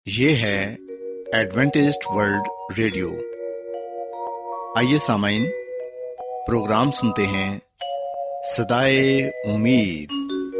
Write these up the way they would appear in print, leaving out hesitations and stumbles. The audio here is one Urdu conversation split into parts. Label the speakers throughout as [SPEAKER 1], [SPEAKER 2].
[SPEAKER 1] یہ ہے ایڈوینٹسٹ ورلڈ ریڈیو۔ آئیے سامعین، پروگرام سنتے ہیں صدائے امید۔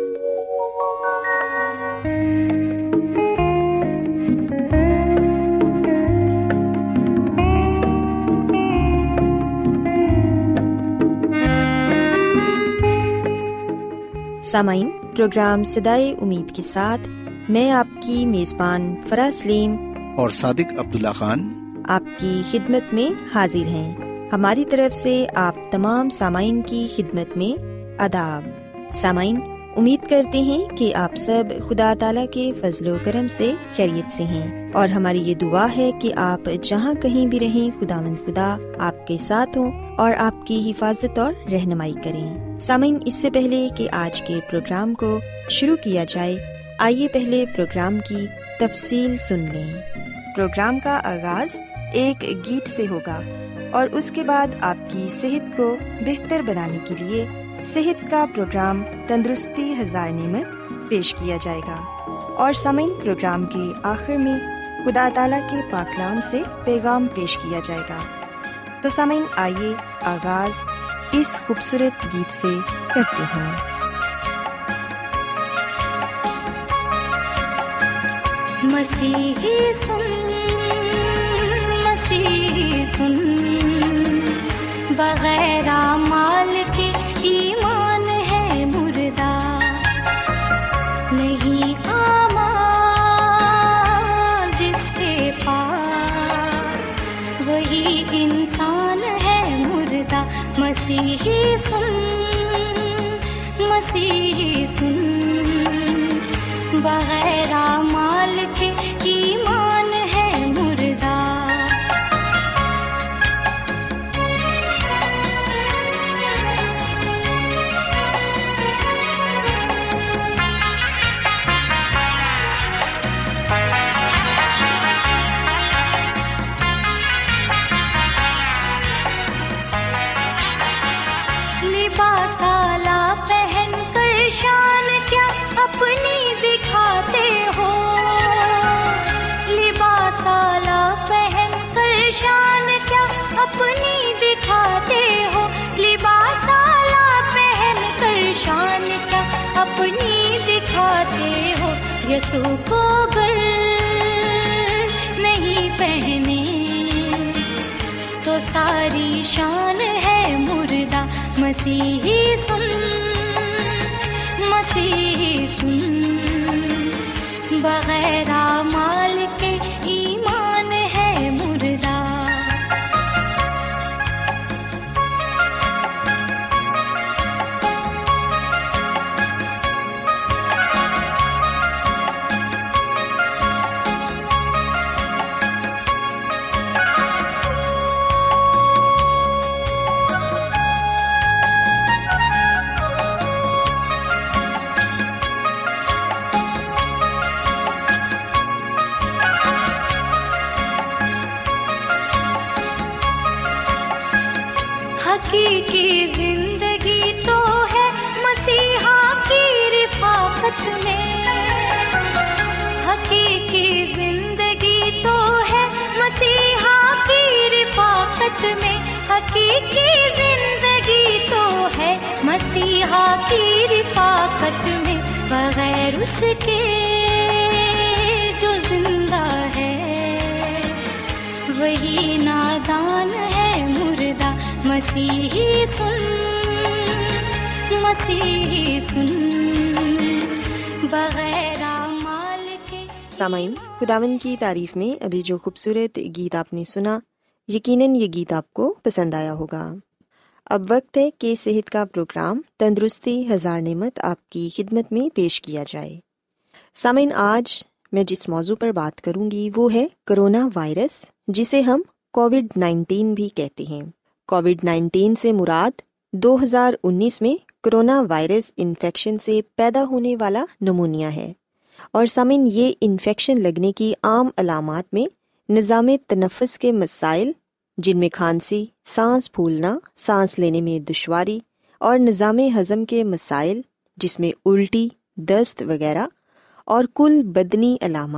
[SPEAKER 2] سامعین، پروگرام صدائے امید کے ساتھ میں آپ کی میزبان فرا سلیم
[SPEAKER 1] اور صادق عبداللہ خان
[SPEAKER 2] آپ کی خدمت میں حاضر ہیں۔ ہماری طرف سے آپ تمام سامعین کی خدمت میں آداب۔ سامعین، امید کرتے ہیں کہ آپ سب خدا تعالیٰ کے فضل و کرم سے خیریت سے ہیں، اور ہماری یہ دعا ہے کہ آپ جہاں کہیں بھی رہیں خداوند خدا آپ کے ساتھ ہوں اور آپ کی حفاظت اور رہنمائی کریں۔ سامعین، اس سے پہلے کہ آج کے پروگرام کو شروع کیا جائے، آئیے پہلے پروگرام کی تفصیل سن لیں۔ پروگرام کا آغاز ایک گیت سے ہوگا اور اس کے بعد آپ کی صحت کو بہتر بنانے کے لیے صحت کا پروگرام تندرستی ہزار نعمت پیش کیا جائے گا، اور سامعین، پروگرام کے آخر میں خدا تعالیٰ کے پاک کلام سے پیغام پیش کیا جائے گا۔ تو سامعین، آئیے آغاز اس خوبصورت گیت سے کرتے ہیں۔
[SPEAKER 3] مسیحی سن، مسیحی سن، بغیر اعمال کے ایمان ہے مردہ، نہیں اعمال جس کے پاس وہی انسان ہے مردہ۔ مسیحی سن، مسیحی سن، بغیر اعمال کے ایمان ہے مردہ۔ لباس اعلیٰ پہن کر شان کیا اپنی دکھاتے ہو، لباس اعلیٰ پہن کر شان کیا اپنی دکھاتے ہو، لباس اعلیٰ پہن کر شان کیا اپنی دکھاتے ہو۔ یسوع کو گر نہیں پہنے تو ساری شان ہے مردہ۔ مسیحی سن، مسیحی سن، بغیر اعمال کے ایمان ہے مردہ۔ حقیقی زندگی تو ہے مسیحا کی رفاقت میں، حقیقی زندگی تو ہے مسیحا کی رفاقت میں، حقیقی زندگی تو ہے مسیحا کی رفاقت میں۔ بغیر اس کے جو زندہ ہے وہی نادان ہے مردہ۔ مسیحی سن، مسیحی سن، بغیر اعمال کے۔
[SPEAKER 2] سامعین، خداوند کی تعریف میں ابھی جو خوبصورت گیت آپ نے سنا، یقیناً یہ گیت آپ کو پسند آیا ہوگا۔ اب وقت ہے کہ صحت کا پروگرام تندرستی ہزار نعمت آپ کی خدمت میں پیش کیا جائے۔ سامعین، آج میں جس موضوع پر بات کروں گی وہ ہے کرونا وائرس، جسے ہم کووڈ-19 بھی کہتے ہیں۔ کووڈ-19 سے مراد 2019 میں کرونا وائرس انفیکشن سے پیدا ہونے والا نمونیا ہے، اور سامعین، یہ انفیکشن لگنے کی عام علامات میں نظام تنفس کے مسائل، جن میں کھانسی، سانس پھولنا، سانس لینے میں دشواری، اور نظام ہضم کے مسائل جس میں الٹی، دست وغیرہ، اور کل بدنی علامات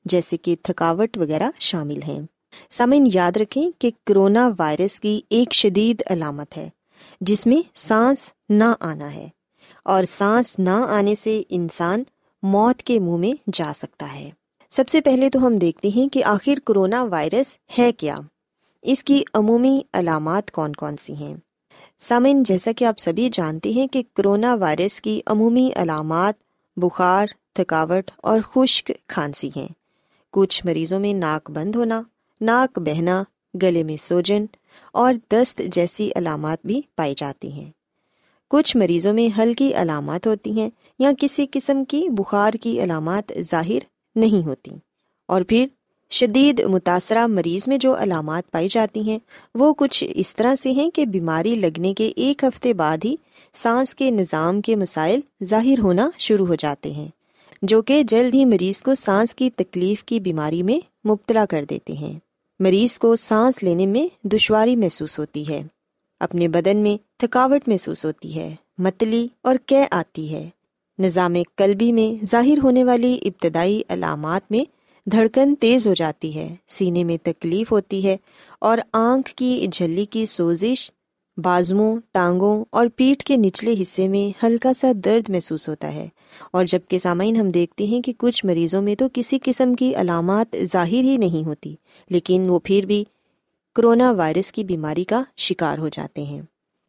[SPEAKER 2] جیسے کہ تھکاوٹ وغیرہ شامل ہیں۔ سامعین، یاد رکھیں کہ کرونا وائرس کی ایک شدید علامت ہے جس میں سانس نہ آنا ہے، اور سانس نہ آنے سے انسان موت کے منہ میں جا سکتا ہے۔ سب سے پہلے تو ہم دیکھتے ہیں کہ آخر کرونا وائرس ہے کیا، اس کی عمومی علامات کون کون سی ہیں۔ سامعین، جیسا کہ آپ سبھی جانتے ہیں کہ کرونا وائرس کی عمومی علامات بخار، تھکاوٹ اور خشک کھانسی ہیں۔ کچھ مریضوں میں ناک بند ہونا، ناک بہنا، گلے میں سوجن اور دست جیسی علامات بھی پائی جاتی ہیں۔ کچھ مریضوں میں ہلکی علامات ہوتی ہیں یا کسی قسم کی بخار کی علامات ظاہر نہیں ہوتی، اور پھر شدید متاثرہ مریض میں جو علامات پائی جاتی ہیں وہ کچھ اس طرح سے ہیں کہ بیماری لگنے کے 1 ہفتے بعد ہی سانس کے نظام کے مسائل ظاہر ہونا شروع ہو جاتے ہیں، جو کہ جلد ہی مریض کو سانس کی تکلیف کی بیماری میں مبتلا کر دیتے ہیں۔ مریض کو سانس لینے میں دشواری محسوس ہوتی ہے، اپنے بدن میں تھکاوٹ محسوس ہوتی ہے، متلی اور قے آتی ہے۔ نظام قلبی میں ظاہر ہونے والی ابتدائی علامات میں دھڑکن تیز ہو جاتی ہے، سینے میں تکلیف ہوتی ہے اور آنکھ کی جھلی کی سوزش، بازوؤں، ٹانگوں اور پیٹھ کے نچلے حصے میں ہلکا سا درد محسوس ہوتا ہے۔ اور جبکہ سامعین ہم دیکھتے ہیں کہ کچھ مریضوں میں تو کسی قسم کی علامات ظاہر ہی نہیں ہوتی، لیکن وہ پھر بھی کرونا وائرس کی بیماری کا شکار ہو جاتے ہیں۔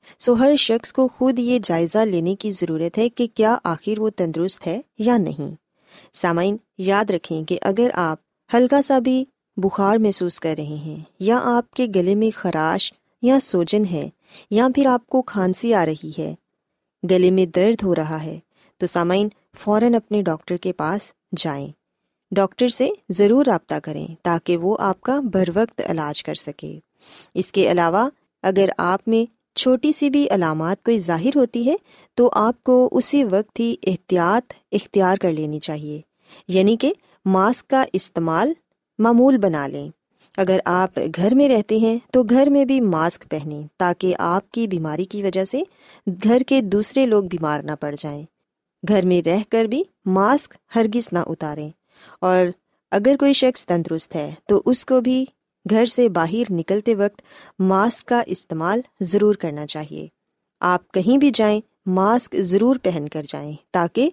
[SPEAKER 2] ہر شخص کو خود یہ جائزہ لینے کی ضرورت ہے کہ کیا آخر وہ تندرست ہے یا نہیں۔ سامعین، یاد رکھیں کہ اگر آپ ہلکا سا بھی بخار محسوس کر رہے ہیں، یا آپ کے گلے میں خراش یا سوجن ہے، یا پھر آپ کو کھانسی آ رہی ہے، گلے میں درد ہو رہا ہے، تو سامعین فوراً اپنے ڈاکٹر کے پاس جائیں۔ ڈاکٹر سے ضرور رابطہ کریں تاکہ وہ آپ کا بروقت علاج کر سکے۔ اس کے علاوہ اگر آپ میں چھوٹی سی بھی علامات کوئی ظاہر ہوتی ہے تو آپ کو اسی وقت ہی احتیاط اختیار کر لینی چاہیے، یعنی کہ ماسک کا استعمال معمول بنا لیں۔ اگر آپ گھر میں رہتے ہیں تو گھر میں بھی ماسک پہنیں تاکہ آپ کی بیماری کی وجہ سے گھر کے دوسرے لوگ بیمار نہ پڑ جائیں۔ گھر میں رہ کر بھی ماسک ہرگز نہ اتاریں، اور اگر کوئی شخص تندرست ہے تو اس کو بھی گھر سے باہر نکلتے وقت ماسک کا استعمال ضرور کرنا چاہیے۔ آپ کہیں بھی جائیں ماسک ضرور پہن کر جائیں تاکہ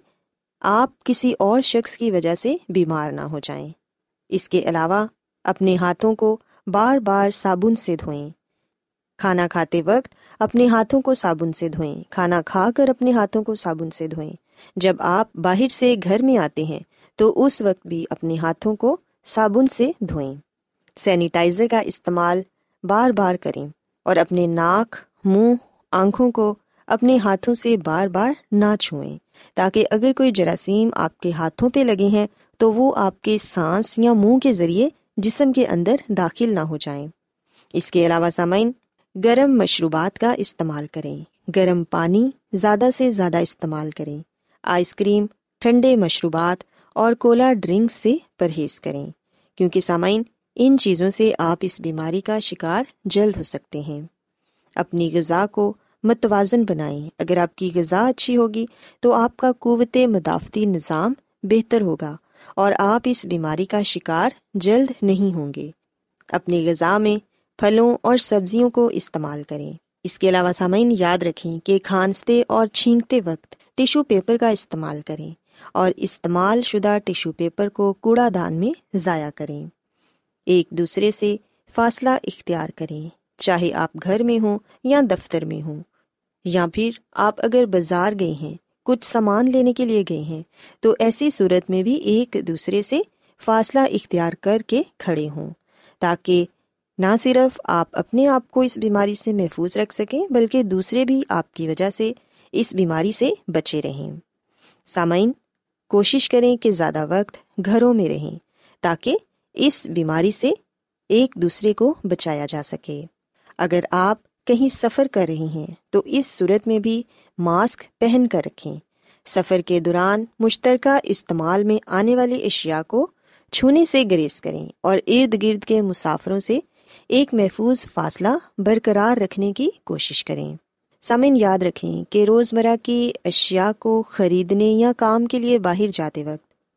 [SPEAKER 2] آپ کسی اور شخص کی وجہ سے بیمار نہ ہو جائیں۔ اس کے علاوہ اپنے ہاتھوں کو بار بار صابن سے دھوئیں۔ کھانا کھاتے وقت اپنے ہاتھوں کو صابن سے دھوئیں، کھانا کھا کر اپنے ہاتھوں کو صابن سے دھوئیں۔ جب آپ باہر سے گھر میں آتے ہیں تو اس وقت بھی اپنے ہاتھوں کو صابن سے دھوئیں۔ سینیٹائزر کا استعمال بار بار کریں، اور اپنے ناک، منہ، آنکھوں کو اپنے ہاتھوں سے بار بار نہ چھوئیں تاکہ اگر کوئی جراثیم آپ کے ہاتھوں پہ لگے ہیں تو وہ آپ کے سانس یا منہ کے ذریعے جسم کے اندر داخل نہ ہو جائیں۔ اس کے علاوہ سامعین، گرم مشروبات کا استعمال کریں، گرم پانی زیادہ سے زیادہ استعمال کریں، آئس کریم، ٹھنڈے مشروبات اور کولا ڈرنکس سے پرہیز کریں، کیونکہ سامعین ان چیزوں سے آپ اس بیماری کا شکار جلد ہو سکتے ہیں۔ اپنی غذا کو متوازن بنائیں۔ اگر آپ کی غذا اچھی ہوگی تو آپ کا قوت مدافعتی نظام بہتر ہوگا اور آپ اس بیماری کا شکار جلد نہیں ہوں گے۔ اپنی غذا میں پھلوں اور سبزیوں کو استعمال کریں۔ اس کے علاوہ سامعین یاد رکھیں کہ کھانستے اور چھینکتے وقت ٹیشو پیپر کا استعمال کریں، اور استعمال شدہ ٹیشو پیپر کو کوڑا دان میں ضائع کریں۔ ایک دوسرے سے فاصلہ اختیار کریں، چاہے آپ گھر میں ہوں یا دفتر میں ہوں، یا پھر آپ اگر بازار گئے ہیں، کچھ سامان لینے کے لیے گئے ہیں، تو ایسی صورت میں بھی ایک دوسرے سے فاصلہ اختیار کر کے کھڑے ہوں، تاکہ نہ صرف آپ اپنے آپ کو اس بیماری سے محفوظ رکھ سکیں بلکہ دوسرے بھی آپ کی وجہ سے اس بیماری سے بچے رہیں۔ سامعین، کوشش کریں کہ زیادہ وقت گھروں میں رہیں تاکہ اس بیماری سے ایک دوسرے کو بچایا جا سکے۔ اگر آپ کہیں سفر کر رہے ہیں تو اس صورت میں بھی ماسک پہن کر رکھیں۔ سفر کے دوران مشترکہ استعمال میں آنے والی اشیاء کو چھونے سے گریز کریں اور ارد گرد کے مسافروں سے ایک محفوظ فاصلہ برقرار رکھنے کی کوشش کریں۔ سامعین یاد رکھیں کہ روزمرہ کی اشیاء کو خریدنے یا کام کے لیے باہر جاتے وقت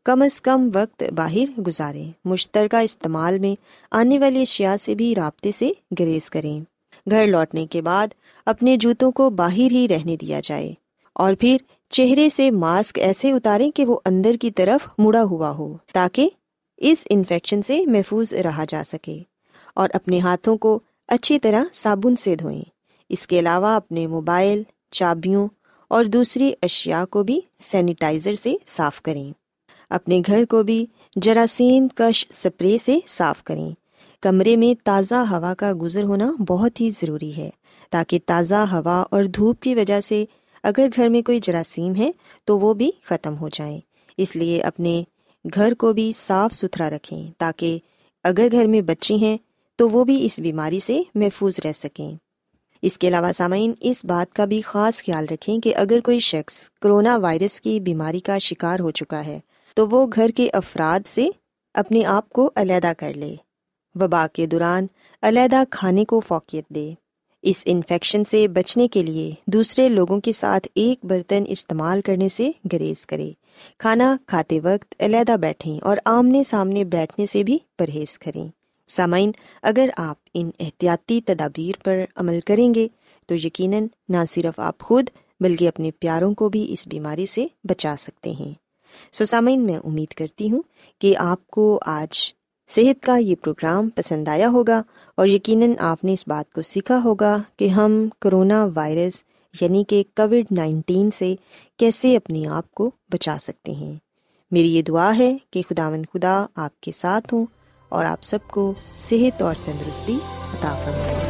[SPEAKER 2] کم از کم وقت باہر گزاریں۔ مشترکہ استعمال میں آنے والی اشیاء سے بھی رابطے سے گریز کریں۔ گھر لوٹنے کے بعد اپنے جوتوں کو باہر ہی رہنے دیا جائے، اور پھر چہرے سے ماسک ایسے اتاریں کہ وہ اندر کی طرف مڑا ہوا ہو تاکہ اس انفیکشن سے محفوظ رہا جا سکے، اور اپنے ہاتھوں کو اچھی طرح صابن سے دھوئیں۔ اس کے علاوہ اپنے موبائل، چابیوں اور دوسری اشیاء کو بھی سینیٹائزر سے صاف کریں۔ اپنے گھر کو بھی جراثیم کش سپرے سے صاف کریں۔ کمرے میں تازہ ہوا کا گزر ہونا بہت ہی ضروری ہے تاکہ تازہ ہوا اور دھوپ کی وجہ سے اگر گھر میں کوئی جراثیم ہے تو وہ بھی ختم ہو جائیں۔ اس لیے اپنے گھر کو بھی صاف ستھرا رکھیں تاکہ اگر گھر میں بچے ہیں تو وہ بھی اس بیماری سے محفوظ رہ سکیں۔ اس کے علاوہ سامعین، اس بات کا بھی خاص خیال رکھیں کہ اگر کوئی شخص کرونا وائرس کی بیماری کا شکار ہو چکا ہے تو وہ گھر کے افراد سے اپنے آپ کو علیحدہ کر لے۔ وبا کے دوران علیحدہ کھانے کو فوقیت دے۔ اس انفیکشن سے بچنے کے لیے دوسرے لوگوں کے ساتھ ایک برتن استعمال کرنے سے گریز کرے۔ کھانا کھاتے وقت علیحدہ بیٹھیں اور آمنے سامنے بیٹھنے سے بھی پرہیز کریں۔ سامعین، اگر آپ ان احتیاطی تدابیر پر عمل کریں گے تو یقیناً نہ صرف آپ خود بلکہ اپنے پیاروں کو بھی اس بیماری سے بچا سکتے ہیں۔ سامعین، میں امید کرتی ہوں کہ آپ کو آج صحت کا یہ پروگرام پسند آیا ہوگا، اور یقیناً آپ نے اس بات کو سیکھا ہوگا کہ ہم کرونا وائرس یعنی کہ کووڈ-19 سے کیسے اپنے آپ کو بچا سکتے ہیں۔ میری یہ دعا ہے کہ خداوند خدا آپ کے ساتھ ہوں اور آپ سب کو صحت اور تندرستی عطا فرمائے۔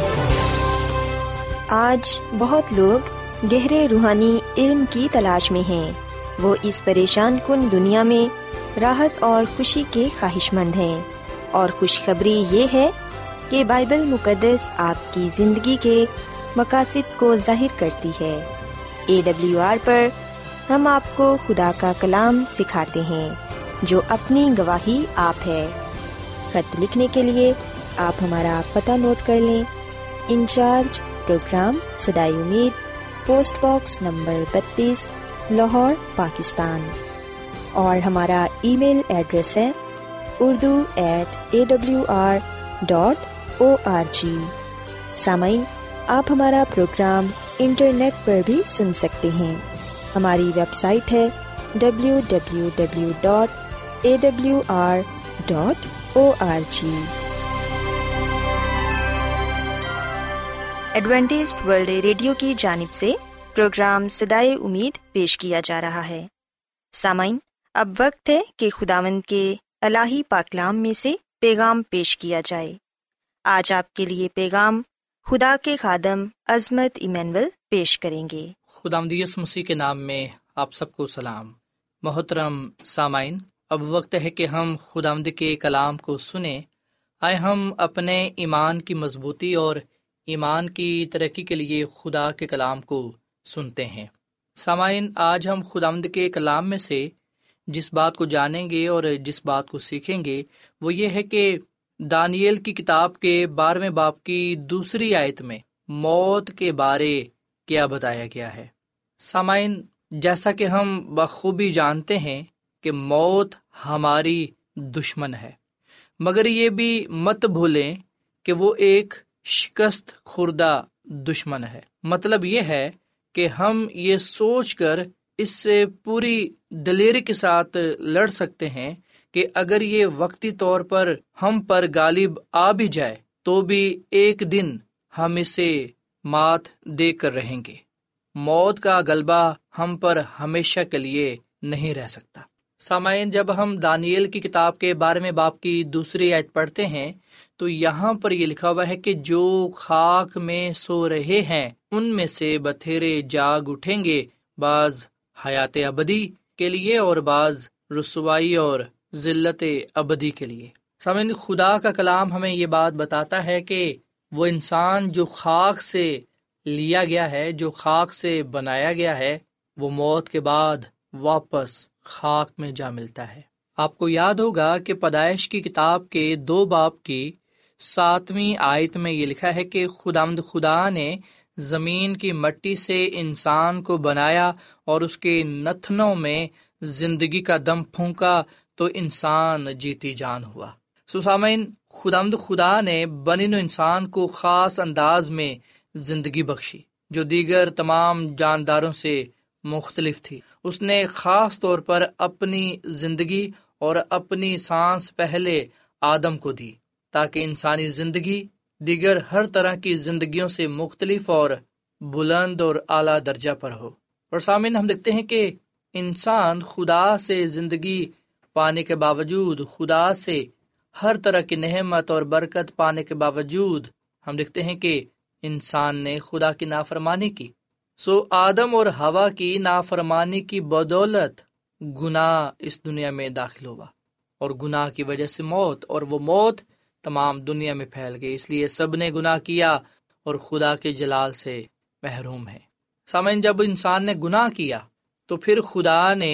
[SPEAKER 2] آج بہت لوگ گہرے روحانی علم کی تلاش میں ہیں۔ وہ اس پریشان کن دنیا میں راحت اور خوشی کے خواہش مند ہیں، اور خوشخبری یہ ہے کہ بائبل مقدس آپ کی زندگی کے مقاصد کو ظاہر کرتی ہے۔ AWR پر ہم آپ کو خدا کا کلام سکھاتے ہیں جو اپنی گواہی آپ ہے۔ خط لکھنے کے لیے آپ ہمارا پتہ نوٹ کر لیں۔ انچارج پروگرام صدائے امید، پوسٹ باکس نمبر 32، لاہور، پاکستان۔ اور ہمارا ای میل ایڈریس ہے urdu@awr.org۔ سامعین، آپ ہمارا پروگرام انٹرنیٹ پر بھی سن سکتے ہیں۔ ہماری ویب سائٹ ہے www.awr.org۔ ایڈوینٹسٹ ورلڈ ریڈیو کی جانب سے پروگرام صدائے امید پیش کیا جا رہا ہے۔ سامعین، اب وقت ہے کہ خداوند کے الہی پاکلام میں سے پیغام پیش کیا جائے۔ آج آپ کے لیے پیغام خدا کے خادم عظمت ایمینول پیش کریں گے۔
[SPEAKER 4] خداوند یسوع مسیح کے نام میں آپ سب کو سلام۔ محترم سامعین، اب وقت ہے کہ ہم خداوند کے کلام کو سنیں۔ آئے ہم اپنے ایمان کی مضبوطی اور ایمان کی ترقی کے لیے خدا کے کلام کو سنتے ہیں۔ سامعین، آج ہم خداوند کے کلام میں سے جس بات کو جانیں گے اور جس بات کو سیکھیں گے وہ یہ ہے کہ دانییل کی کتاب کے 12ویں باب کی 2 آیت میں موت کے بارے کیا بتایا گیا ہے۔ سامعین، جیسا کہ ہم بخوبی جانتے ہیں کہ موت ہماری دشمن ہے، مگر یہ بھی مت بھولیں کہ وہ ایک شکست خوردہ دشمن ہے۔ مطلب یہ ہے کہ ہم یہ سوچ کر اس سے پوری دلیری کے ساتھ لڑ سکتے ہیں کہ اگر یہ وقتی طور پر ہم پر غالب آ بھی جائے تو بھی ایک دن ہم اسے مات دے کر رہیں گے۔ موت کا غلبہ ہم پر ہمیشہ کے لیے نہیں رہ سکتا۔ سامعین، جب ہم دانییل کی کتاب کے 12ویں باب کی 2 آیت پڑھتے ہیں تو یہاں پر یہ لکھا ہوا ہے کہ جو خاک میں سو رہے ہیں ان میں سے بتھیرے جاگ اٹھیں گے، بعض حیات ابدی کے لیے اور بعض رسوائی اور ذلت ابدی کے لیے۔ سامعین، خدا کا کلام ہمیں یہ بات بتاتا ہے کہ وہ انسان جو خاک سے لیا گیا ہے، جو خاک سے بنایا گیا ہے، وہ موت کے بعد واپس خاک میں جا ملتا ہے۔ آپ کو یاد ہوگا کہ پیدائش کی کتاب کے 2 باب کی 7ویں آیت میں یہ لکھا ہے کہ خداوند خدا نے زمین کی مٹی سے انسان کو بنایا اور اس کے نتنوں میں زندگی کا دم پھونکا تو انسان جیتی جان ہوا۔ سامعین، خدا نے بنی نوع انسان کو خاص انداز میں زندگی بخشی جو دیگر تمام جانداروں سے مختلف تھی۔ اس نے خاص طور پر اپنی زندگی اور اپنی سانس پہلے آدم کو دی تاکہ انسانی زندگی دیگر ہر طرح کی زندگیوں سے مختلف اور بلند اور اعلیٰ درجہ پر ہو۔ اور سامعین، ہم دیکھتے ہیں کہ انسان خدا سے زندگی پانے کے باوجود، خدا سے ہر طرح کی نعمت اور برکت پانے کے باوجود، ہم دیکھتے ہیں کہ انسان نے خدا کی نافرمانی کی۔ آدم اور حوا کی نافرمانی کی بدولت گناہ اس دنیا میں داخل ہوا، اور گناہ کی وجہ سے موت، اور وہ موت تمام دنیا میں پھیل گئی۔ اس لیے سب نے گناہ کیا اور خدا کے جلال سے محروم ہے۔ سامعین، جب انسان نے گناہ کیا تو پھر خدا نے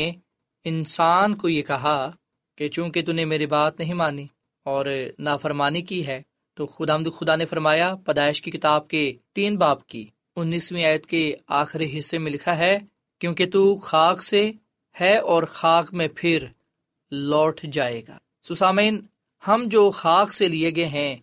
[SPEAKER 4] انسان کو یہ کہا کہ چونکہ تو نے میری بات نہیں مانی اور نافرمانی کی ہے، تو خدا نے فرمایا، پیدائش کی کتاب کے 3 باب کی 19ویں آیت کے آخری حصے میں لکھا ہے، کیونکہ تو خاک سے ہے اور خاک میں پھر لوٹ جائے گا۔ سامعین، ہم جو خاک سے لیے گئے ہیں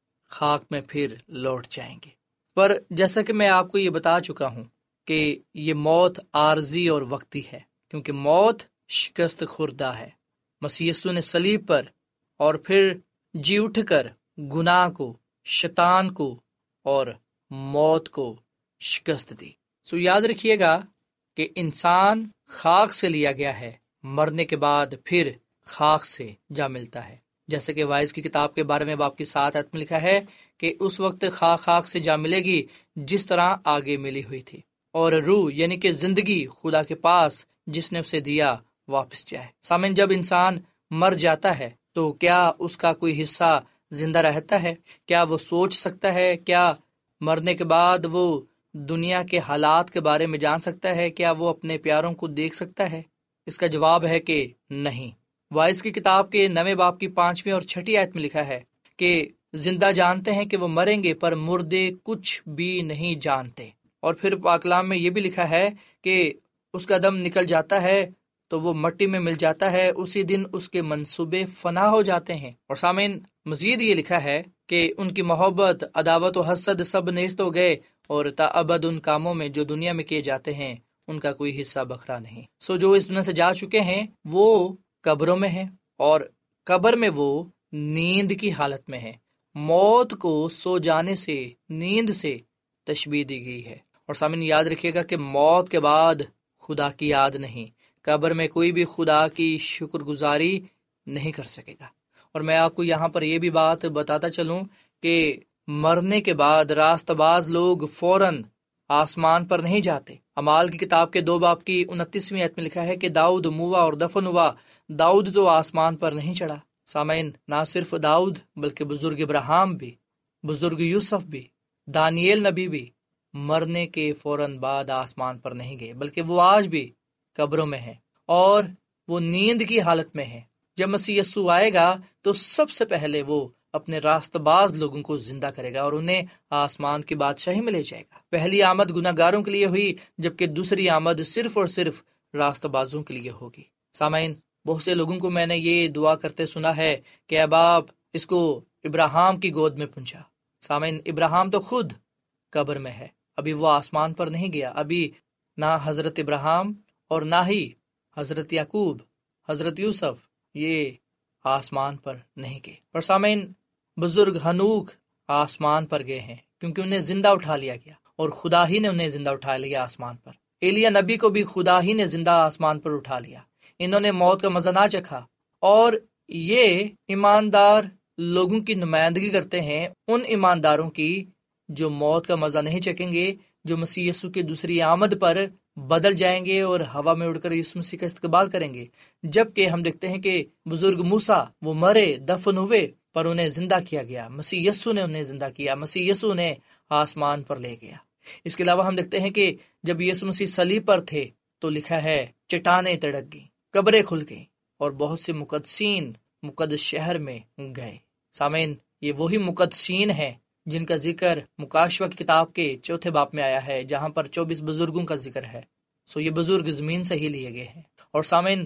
[SPEAKER 4] خاک میں پھر لوٹ جائیں گے۔ پر جیسا کہ میں آپ کو یہ بتا چکا ہوں کہ یہ موت عارضی اور وقتی ہے، کیونکہ موت شکست خوردہ ہے۔ مسیح یسوع نے صلیب پر اور پھر جی اٹھ کر گناہ کو، شیطان کو اور موت کو شکست دی۔ یاد رکھیے گا کہ انسان خاک سے لیا گیا ہے، مرنے کے بعد پھر خاک سے جا ملتا ہے، جیسے کہ وائز کی کتاب کے 12ویں باب کی 7 آیت میں لکھا ہے کہ اس وقت خاک سے جا ملے گی جس طرح آگے ملی ہوئی تھی، اور روح یعنی کہ زندگی خدا کے پاس جس نے اسے دیا واپس جائے۔ سامن، جب انسان مر جاتا ہے تو کیا اس کا کوئی حصہ زندہ رہتا ہے؟ کیا وہ سوچ سکتا ہے؟ کیا مرنے کے بعد وہ دنیا کے حالات کے بارے میں جان سکتا ہے؟ کیا وہ اپنے پیاروں کو دیکھ سکتا ہے؟ اس کا جواب ہے کہ نہیں۔ وائز کی کتاب کے 9ویں باب کی 5ویں اور 6 آیت میں لکھا ہے کہ زندہ جانتے ہیں کہ وہ مریں گے، پر مردے کچھ بھی نہیں جانتے۔ اور پھر پاک کلام میں یہ بھی لکھا ہے کہ اس کا دم نکل جاتا ہے تو وہ مٹی میں مل جاتا ہے، اسی دن اس کے منصوبے فنا ہو جاتے ہیں۔ اور سامعین، مزید یہ لکھا ہے کہ ان کی محبت، عداوت و حسد سب نیست ہو گئے، اور تا ابد ان کاموں میں جو دنیا میں کیے جاتے ہیں ان کا کوئی حصہ بکھرا نہیں۔ جو اس دنیا سے جا چکے ہیں وہ قبروں میں ہیں، اور قبر میں وہ نیند کی حالت میں ہیں۔ موت کو سو جانے سے، نیند سے تشبیہ دی گئی ہے۔ اور سامعین، یاد رکھیے گا کہ موت کے بعد خدا کی یاد نہیں، قبر میں کوئی بھی خدا کی شکر گزاری نہیں کر سکے گا۔ اور میں آپ کو یہاں پر یہ بھی بات بتاتا چلوں کہ مرنے کے بعد راست باز لوگ فوراً آسمان پر نہیں جاتے۔ اعمال کی کتاب کے 2 باب کی 29ویں آیت میں لکھا ہے کہ داؤد موا اور دفن ہوا، داؤد تو آسمان پر نہیں چڑھا۔ سامعین، نہ صرف داؤد بلکہ بزرگ ابراہیم بھی، بزرگ یوسف بھی، دانیل نبی بھی مرنے کے فوراً بعد آسمان پر نہیں گئے، بلکہ وہ آج بھی قبروں میں ہیں اور وہ نیند کی حالت میں ہیں۔ جب مسیح یسوع آئے گا تو سب سے پہلے وہ اپنے راست باز لوگوں کو زندہ کرے گا اور انہیں آسمان کی بادشاہی میں لے جائے گا۔ پہلی آمد گناہ گاروں کے لیے ہوئی، جبکہ دوسری آمد صرف اور صرف راست بازوں کے لیے ہوگی۔ سامعین، بہت سے لوگوں کو میں نے یہ دعا کرتے سنا ہے کہ اب آپ اس کو ابراہیم کی گود میں پہنچا۔ سامعین، ابراہیم تو خود قبر میں ہے، ابھی وہ آسمان پر نہیں گیا۔ ابھی نہ حضرت ابراہیم اور نہ ہی حضرت یعقوب، حضرت یوسف یہ آسمان پر نہیں گئے۔ اور سامعین، بزرگ ہنوک آسمان پر گئے ہیں کیونکہ انہیں زندہ اٹھا لیا گیا، اور خدا ہی نے انہیں زندہ اٹھا لیا آسمان پر۔ ایلیا نبی کو بھی خدا ہی نے زندہ آسمان پر اٹھا لیا۔ انہوں نے موت کا مزہ نہ چکھا، اور یہ ایماندار لوگوں کی نمائندگی کرتے ہیں، ان ایمانداروں کی جو موت کا مزہ نہیں چکیں گے، جو مسیح یسوع کی دوسری آمد پر بدل جائیں گے اور ہوا میں اڑ کر یسوع مسیح کا استقبال کریں گے۔ جبکہ ہم دیکھتے ہیں کہ بزرگ موسیٰ وہ مرے، دفن ہوئے، پر انہیں زندہ کیا گیا۔ مسیح یسوع نے انہیں زندہ کیا، مسیح یسوع نے آسمان پر لے گیا۔ اس کے علاوہ ہم دیکھتے ہیں کہ جب یسوع مسیح صلیب پر تھے تو لکھا ہے چٹانیں تڑک گئیں، قبریں کھل گئیں، اور بہت سے مقدسین مقدس شہر میں گئے۔ سامعین، یہ وہی مقدسین ہیں جن کا ذکر مکاشوہ کی کتاب کے 4 باب میں آیا ہے، جہاں پر 24 بزرگوں کا ذکر ہے۔ یہ بزرگ زمین سے ہی لیے گئے ہیں۔ اور سامعین،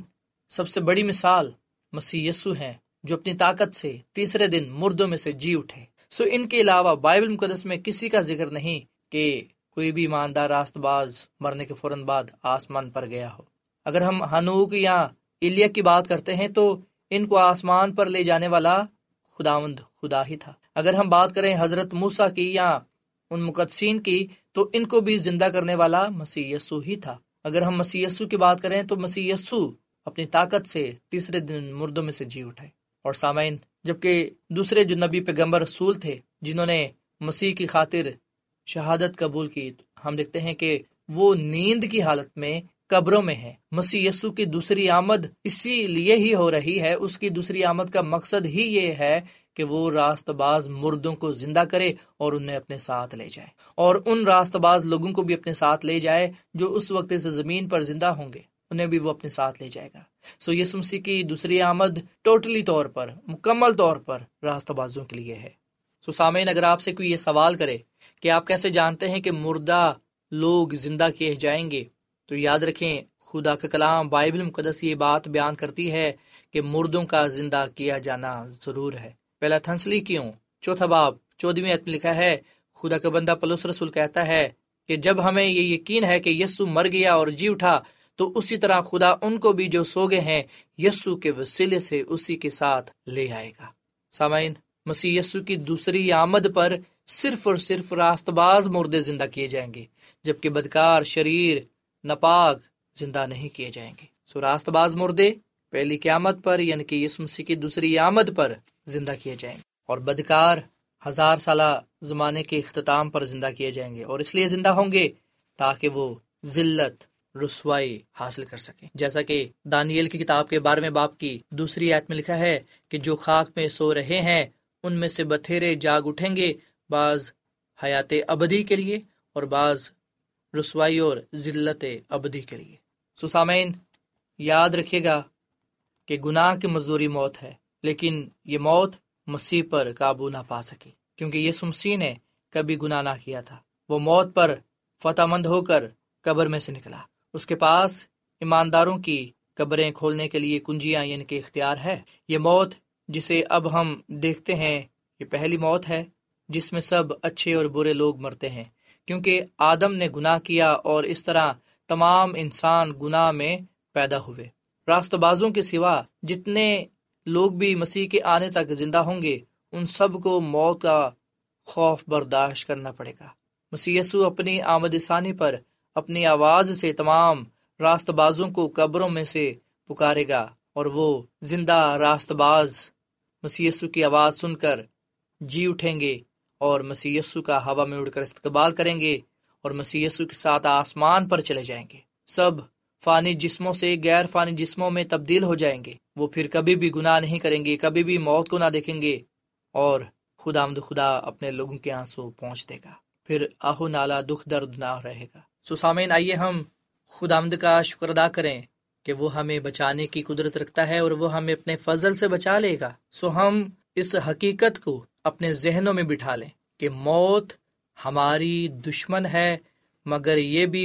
[SPEAKER 4] سب سے بڑی مثال مسیح یسوع ہیں، جو اپنی طاقت سے تیسرے دن مردوں میں سے جی اٹھے۔ ان کے علاوہ بائبل مقدس میں کسی کا ذکر نہیں کہ کوئی بھی ایماندار راست باز مرنے کے فوراً بعد آسمان پر گیا ہو۔ اگر ہم ہنوک یا ایلیا کی بات کرتے ہیں تو ان کو آسمان پر لے جانے والا خداوند خدا ہی تھا۔ اگر ہم بات کریں حضرت موسیٰ کی یا ان مقدسین کی تو ان کو بھی زندہ کرنے والا مسیح یسوع ہی تھا۔ اگر ہم مسیح یسوع کی بات کریں تو مسیح یسوع اپنی طاقت سے تیسرے دن مردوں میں سے جی اٹھے۔ اور سامعین، جبکہ دوسرے جو نبی پیغمبر رسول تھے جنہوں نے مسیح کی خاطر شہادت قبول کی، ہم دیکھتے ہیں کہ وہ نیند کی حالت میں قبروں میں ہیں۔ مسیح یسوع کی دوسری آمد اسی لیے ہی ہو رہی ہے، اس کی دوسری آمد کا مقصد ہی یہ ہے کہ وہ راست باز مردوں کو زندہ کرے اور انہیں اپنے ساتھ لے جائے، اور ان راست باز لوگوں کو بھی اپنے ساتھ لے جائے جو اس وقت اس زمین پر زندہ ہوں گے، انہیں بھی وہ اپنے ساتھ لے جائے گا۔ یسوع مسیح کی دوسری آمد ٹوٹلی طور پر، مکمل طور پر راست بازوں کے لیے ہے۔ سامعین، اگر آپ سے کوئی یہ سوال کرے کہ آپ کیسے جانتے ہیں کہ مردہ لوگ زندہ کیے جائیں گے، تو یاد رکھیں خدا کا کلام بائبل مقدس یہ بات بیان کرتی ہے کہ مردوں کا زندہ کیا جانا ضرور ہے۔ پہلا تھسلونیکیوں 4 باب 14 آیت میں لکھا ہے، خدا کا بندہ پولس رسول کہتا ہے کہ جب ہمیں یہ یقین ہے کہ یسوع مر گیا اور جی اٹھا، تو اسی طرح خدا ان کو بھی جو سو گئے ہیں یسوع کے وسیلے سے اسی کے ساتھ لے آئے گا۔ سامعین، مسیح یسوع کی دوسری آمد پر صرف اور صرف راست باز مردے زندہ کیے جائیں گے، جبکہ بدکار، شریر، ناپاک زندہ نہیں کیے جائیں گے۔ راست باز مردے پہلی قیامت پر یعنی کہ یسوع مسیح کی دوسری آمد پر زندہ کیے جائیں گے، اور بدکار 1000 سالہ زمانے کے اختتام پر زندہ کیے جائیں گے، اور اس لیے زندہ ہوں گے تاکہ وہ ذلت، رسوائی حاصل کر سکیں۔ جیسا کہ دانیل کی کتاب کے 12ویں باب کی 2 آیت میں لکھا ہے کہ جو خاک میں سو رہے ہیں ان میں سے بتھیرے جاگ اٹھیں گے، بعض حیات ابدی کے لیے اور بعض رسوائی اور ذلت ابدی کے لیے۔ سامعین، یاد رکھیے گا کہ گناہ کی مزدوری موت ہے، لیکن یہ موت مسیح پر قابو نہ پا سکی، کیونکہ یسوع مسیح نے کبھی گناہ نہ کیا تھا۔ وہ موت پر فتح مند ہو کر قبر میں سے نکلا۔ اس کے پاس ایمانداروں کی قبریں کھولنے کے لیے کنجیاں یعنی کہ اختیار ہے۔ یہ موت جسے اب ہم دیکھتے ہیں یہ پہلی موت ہے جس میں سب اچھے اور برے لوگ مرتے ہیں، کیونکہ آدم نے گناہ کیا اور اس طرح تمام انسان گناہ میں پیدا ہوئے۔ راست بازوں کے سوا جتنے لوگ بھی مسیح کے آنے تک زندہ ہوں گے ان سب کو موت کا خوف برداشت کرنا پڑے گا۔ مسیح یسوع اپنی آمد ثانی پر اپنی آواز سے تمام راست بازوں کو قبروں میں سے پکارے گا، اور وہ زندہ راست باز مسیح یسوع کی آواز سن کر جی اٹھیں گے اور مسیح یسوع کا ہوا میں اڑ کر استقبال کریں گے اور مسیح یسوع کے ساتھ آسمان پر چلے جائیں گے۔ سب فانی جسموں سے غیر فانی جسموں میں تبدیل ہو جائیں گے۔ وہ پھر کبھی بھی گناہ نہیں کریں گے، کبھی بھی موت کو نہ دیکھیں گے، اور خدا اپنے لوگوں کے آنسو پہنچ دے گا۔ پھر آہو نالا، دکھ درد نہ رہے گا۔ سامعین، آئیے ہم خداوند کا شکر ادا کریں کہ وہ ہمیں بچانے کی قدرت رکھتا ہے اور وہ ہمیں اپنے فضل سے بچا لے گا۔ ہم اس حقیقت کو اپنے ذہنوں میں بٹھا لیں کہ موت ہماری دشمن ہے، مگر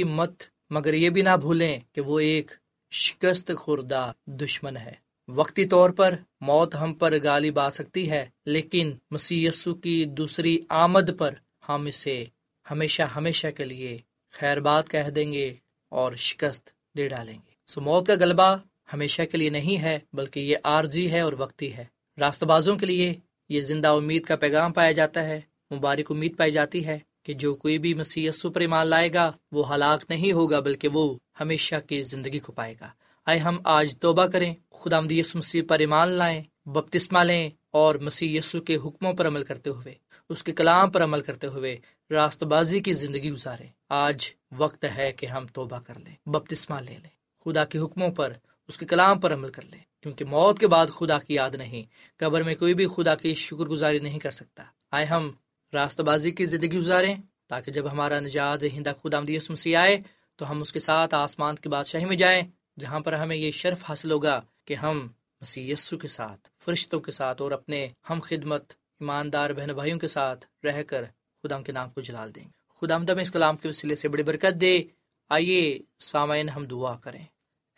[SPEAKER 4] یہ بھی نہ بھولیں کہ وہ ایک شکست خوردہ دشمن ہے۔ وقتی طور پر موت ہم پر غالب آ سکتی ہے، لیکن مسیح یسوع کی دوسری آمد پر ہم اسے ہمیشہ کے لیے خیر بات کہہ دیں گے اور شکست دے ڈالیں گے۔ موت کا غلبہ ہمیشہ کے لیے نہیں ہے، بلکہ یہ عارضی ہے اور وقتی ہے۔ راست بازوں کے لیے یہ زندہ امید کا پیغام پایا جاتا ہے، مبارک امید پائی جاتی ہے کہ جو کوئی بھی مسیح یسوع پر ایمان لائے گا وہ ہلاک نہیں ہوگا بلکہ وہ ہمیشہ کی زندگی کو پائے گا۔ آئے ہم آج توبہ کریں، خداوند یسوع مسیح پر ایمان لائیں، بپتسمہ لیں اور مسیح یسوع کے حکموں پر عمل کرتے ہوئے، اس کے کلام پر عمل کرتے ہوئے راست بازی کی زندگی گزاریں۔ آج وقت ہے کہ ہم توبہ کر لیں، بپتسمہ لے لیں، خدا کے حکموں پر، اس کے کلام پر عمل کر لیں، کیونکہ موت کے بعد خدا کی یاد نہیں، قبر میں کوئی بھی خدا کی شکر گزاری نہیں کر سکتا۔ آئے ہم راست بازی کی زندگی گزاریں تاکہ جب ہمارا نجات دہندہ خداوند یسوع مسیح آئے تو ہم اس کے ساتھ آسمان کی بادشاہی میں جائیں، جہاں پر ہمیں یہ شرف حاصل ہوگا کہ ہم مسیح یسوع کے ساتھ، فرشتوں کے ساتھ اور اپنے ہم خدمت ایماندار بہن بھائیوں کے ساتھ رہ کر خدا کے نام کو جلال دیں گے۔ خداوند ہمیں اس کلام کے وسیلے سے بڑی برکت دے۔ آئیے سامعین ہم دعا کریں۔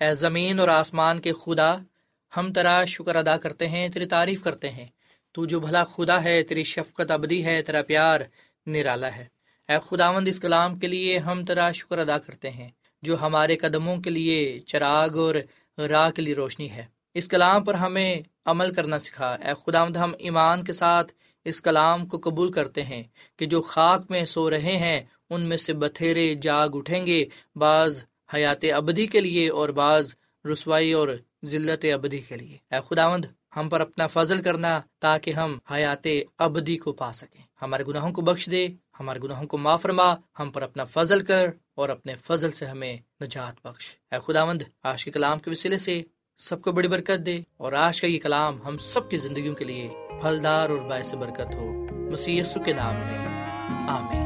[SPEAKER 4] اے زمین اور آسمان کے خدا، ہم تیرا شکر ادا کرتے ہیں، تیری تعریف کرتے ہیں۔ تو جو بھلا خدا ہے، تیری شفقت ابدی ہے، تیرا پیار نرالا ہے۔ اے خداوند، اس کلام کے لیے ہم تیرا شکر ادا کرتے ہیں جو ہمارے قدموں کے لیے چراغ اور راہ کے لیے روشنی ہے۔ اس کلام پر ہمیں عمل کرنا سکھا۔ اے خداوند، ہم ایمان کے ساتھ اس کلام کو قبول کرتے ہیں کہ جو خاک میں سو رہے ہیں ان میں سے بتھیرے جاگ اٹھیں گے، بعض حیات ابدی کے لیے اور بعض رسوائی اور ذلت ابدی کے لیے۔ اے خداوند، ہم پر اپنا فضل کرنا تاکہ ہم حیات ابدی کو پا سکیں۔ ہمارے گناہوں کو بخش دے، ہمارے گناہوں کو معاف فرما، ہم پر اپنا فضل کر اور اپنے فضل سے ہمیں نجات بخش۔ اے خداوند، آج کے کلام کے وسیلے سے سب کو بڑی برکت دے، اور آج کا یہ کلام ہم سب کی زندگیوں کے لیے پھلدار اور باعث برکت ہو، مسیح یسوع کے نام میں آمین۔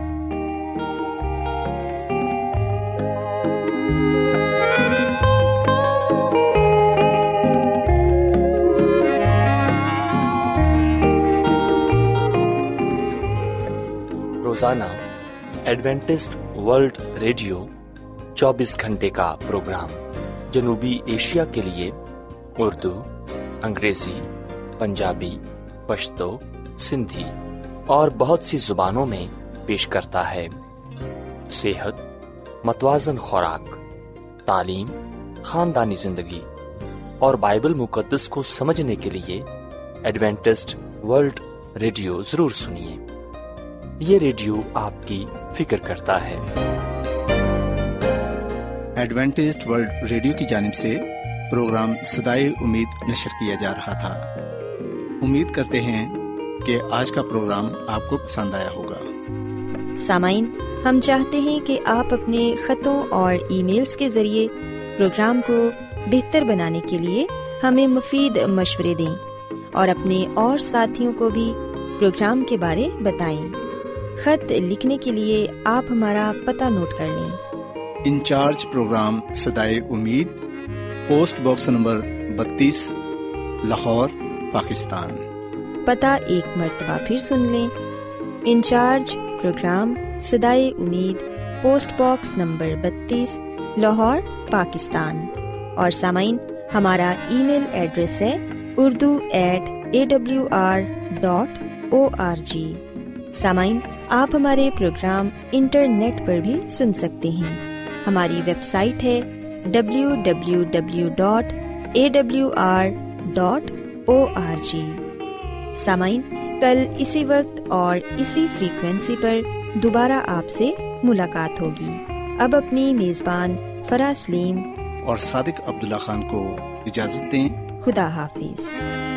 [SPEAKER 5] روزانہ ایڈوینٹسٹ ورلڈ ریڈیو 24 گھنٹے کا پروگرام جنوبی ایشیا کے لیے اردو، انگریزی، پنجابی، پشتو، سندھی اور بہت سی زبانوں میں پیش کرتا ہے۔ صحت، متوازن خوراک، تعلیم، خاندانی زندگی اور بائبل مقدس کو سمجھنے کے لیے ایڈوینٹسٹ ورلڈ ریڈیو ضرور سنیے۔ یہ ریڈیو آپ کی فکر کرتا ہے۔
[SPEAKER 1] ایڈوینٹسٹ ورلڈ ریڈیو کی جانب سے پروگرام صدائے امید نشر کیا جا رہا تھا۔ امید کرتے ہیں کہ آج کا پروگرام آپ کو پسند آیا ہوگا۔
[SPEAKER 2] سامعین، ہم چاہتے ہیں کہ آپ اپنے خطوں اور ای میلز کے ذریعے پروگرام کو بہتر بنانے کے لیے ہمیں مفید مشورے دیں اور اپنے اور ساتھیوں کو بھی پروگرام کے بارے بتائیں۔ خط لکھنے کے لیے آپ ہمارا پتہ نوٹ کر لیں۔
[SPEAKER 1] انچارج پروگرام صدائے امید، پوسٹ باکس نمبر 32، لاہور، پاکستان۔
[SPEAKER 2] پتہ ایک مرتبہ پھر سن لیں۔ انچارج پروگرام صدائے امید، پوسٹ باکس نمبر 32، لاہور، پاکستان۔ اور سامعین، ہمارا ای میل ایڈریس ہے urdu@awr.org۔ سامعین، آپ ہمارے پروگرام انٹرنیٹ پر بھی سن سکتے ہیں۔ ہماری ویب سائٹ ہے www.awr.org۔ سامعین، کل اسی وقت اور اسی فریکوینسی پر دوبارہ آپ سے ملاقات ہوگی۔ اب اپنی میزبان فرا سلیم
[SPEAKER 1] اور صادق عبداللہ خان کو اجازت دیں۔
[SPEAKER 2] خدا حافظ۔